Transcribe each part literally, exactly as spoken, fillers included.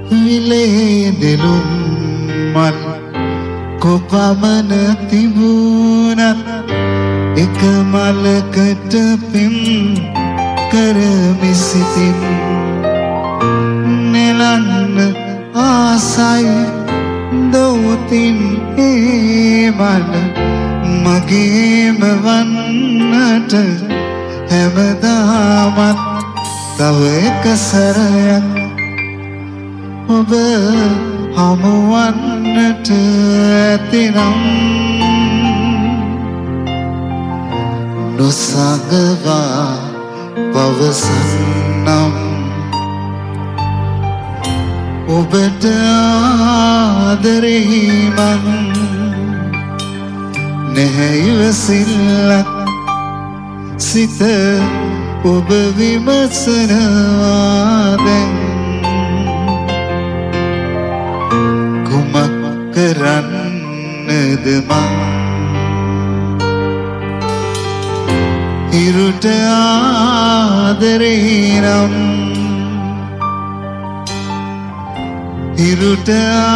විලේදෙලුම් මන් කොපමණ තිබුණත් එක මලකට පින් කරමි සිටින් නෙලන්න ආසයි දෝතින් ඒ මන මගේම වන්නට හැමදාමත් තව එක සැරයක් ඔබ හමුවන්නට ඇතිනම් නොසඟවා පවසන්නම් ඔබට ආදරේ මං නැහැ ඉවසිල්ලක් සිත ඔබ විමසනවා දැන් කුමක් කරන්නද මං හිරුට ආදරේ නම් හිරුට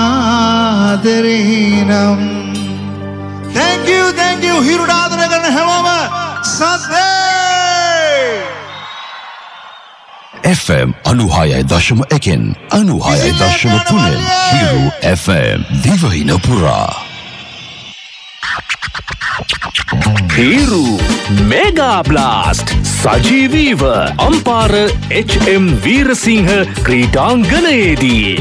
ආදරේ නම් thank you thank you හිරුට ආදරය කරන හැමෝම සද්දේ F M අනුහයයි දශම එකෙන් අනුහයයි දශම තුනෙන් හිරු F M දිවයින පුරා හිරු මෙගා බ්ලාස්ට් සජීවීව අම්පාර H M වීරසිංහ ක්‍රීඩාංගණයේදී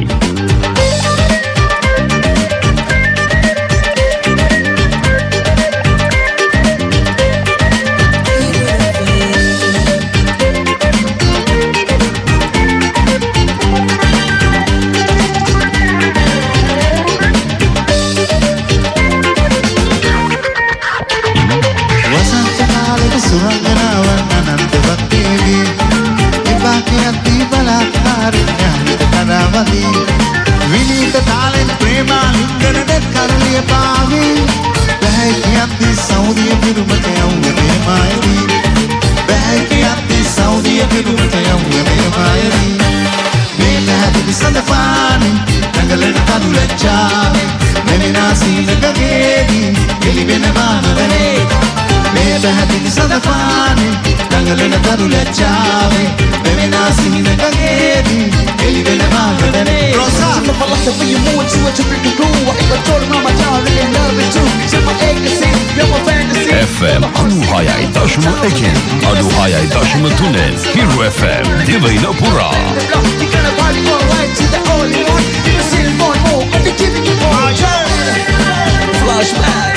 විනීත තාලෙන් ප්‍රේමාලිංගනද කරලිය පාවී බැහැ කියන්ති සෞදිය පිරුමට යවුනේ මායවී බැහැ කියන්ති සෞදිය පිරුමට යවුනේ මායවී මේ පැහැදිලි සඳපානේ රඟලන කඳු ලැජ්ජාවේ මෙවිනා සීනකගේදී එළිවෙන මානවනේ මේ පැහැදිලි සඳපානේ රඟලන කඳු ලැජ්ජාවේ මෙවිනා සීනකගේදී එළිවෙන මානවනේ my philosophy, you move to a trick to groove. I even told my mama, I really love it too. Share my ecstasy, you're my fantasy. F M අනුහයයි දශම එකෙන් අනුහයයි දශම තුනෙන් හිරු F M දිවයින පුරා You gonna party all right to the only one. You can see more and more. I'll be giving you more. Flashback.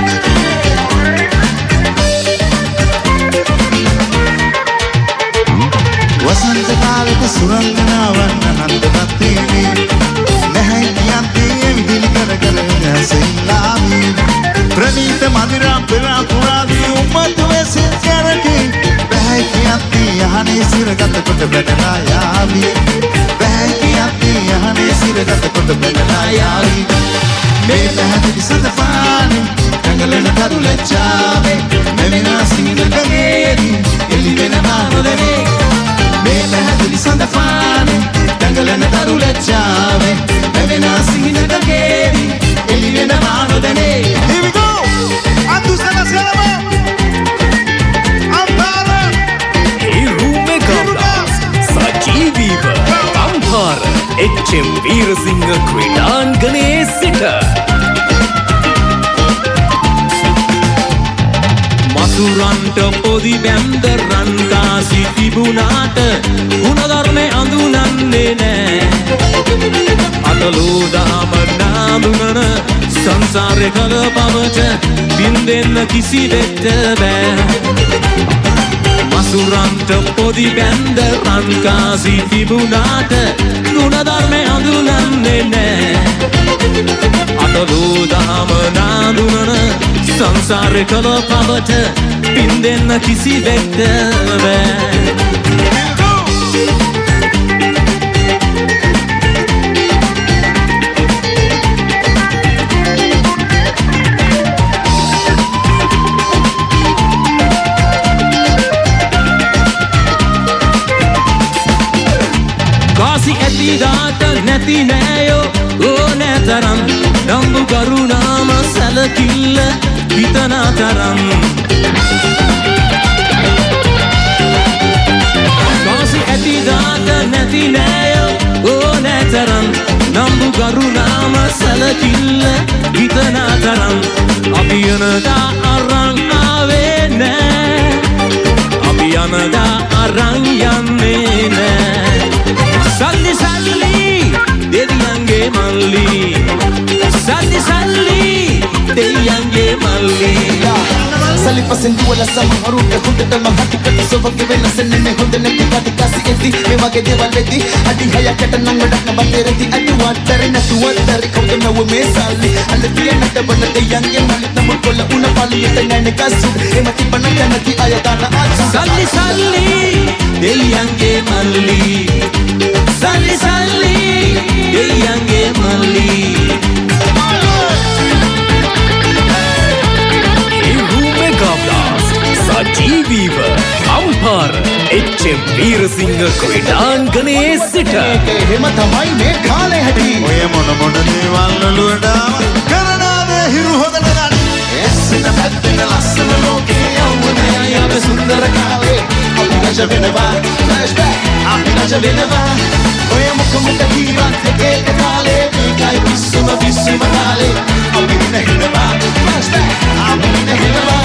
වසන්ත කාලෙක සුරංගනාවන් අනන්තවත් වේවි නැහැ කියන්තේ විදිලි කරගෙන ඇසෙල්ලාවි ප්‍රණීත මధుරා පෙරා පුරාදී උම්මතු වෙසින් කරකි බෑ කියන්තේ යහනේ සිරගත කොට බැටලා යාවි බෑ කියන්තේ යහනේ සිරගත කොට බැටලා යාවි මේ පැහැදිලි සඳපානේ රඟලන කරු ලැජ්ජාවේ මෙවිනා සීනකගේදී එළිවෙන මානවනේ මේ පැහැදිලි සඳපානේ දඟලන දරු ලැජ්ජාවේ මෙවෙනා සිහිනකගේදී එළිවෙන මානොදනේ Here we go! අතු සලසලම අම්පාර හිරු මෙගා බ්ලාස්ට් සජීවීව අම්පාර H M වීරසිංහ ක්‍රීඩාංගණයේ සිට මසුරන්ට පොදි බැන්ද රන්කාසි තිබුණාට ගුණධර්මේ අඳුනන්නේ නෑ අතලෝ දහම නාඳුනන සංසාරේ කල පවට බින්දෙන්න කිසිවෙක්ට බෑ මසුරන්ට පොදි බැන්ද රන්කාසි තිබුණාට ගුණධර්මේ අඳුනන්නේ නෑ අතලෝ දහම නාඳුනන සංසාරේ කල පවට බින්දෙන්න කිසිවෙක්ට බෑ කාසි ඇතිදාට නැති නෑයෝ ඕනෑ තරම් නම්බු කරුණාම සැලකිල්ල හිතනා තරම් කාසි ඇතිදාට නැති නෑයෝ ඕනෑ තරම් නම්බු කරුණාම සැලකිල්ල හිතනා තරම් අපි යනදා අරන් ආවේ නෑ අපි යනදා අරන් යන්නේ නෑ සල්ලි සල්ලි දෙවියන්ගේ මල්ලි සල්ලි සල්ලි දෙවියන්ගේ මල්ලි Sali pasendu wala sama haruta hunda ma hakikata sovage vela senne hunda nati pati kasi edi me wage devaledi adi haya kata nangada na bateredi adi watare na tu watare khawda na wo me sali aldiya nata banate yange malit na mukola una pali yata nane kasu e mati banaka nati ayatana acha Salli salli deviyange malli Salli salli deviyange malli සජීවීව Ampara H M Weerasinghe ක්‍රීඩාංගණයේ සිට එහෙම තමයි මේ කාලේ හැටි ඔය මොන මොන දේවල් වලුවටම කරනාවේ හිරු හොදන ගන්න එස්සින පැත්තෙන ලස්සන ලෝකේ යවුනේ අයව සුන්දර කාලේ අපි රජ වෙනවා ෆ්ලෑෂ්බැක් අපි රජ වෙනවා ඔය මොක මොක ජීවත් එක කාලේ මේකයි විශ්ව විශ්ව කාලේ අපි වෙනවා ෆ්ලෑෂ්බැක් අපි වෙනවා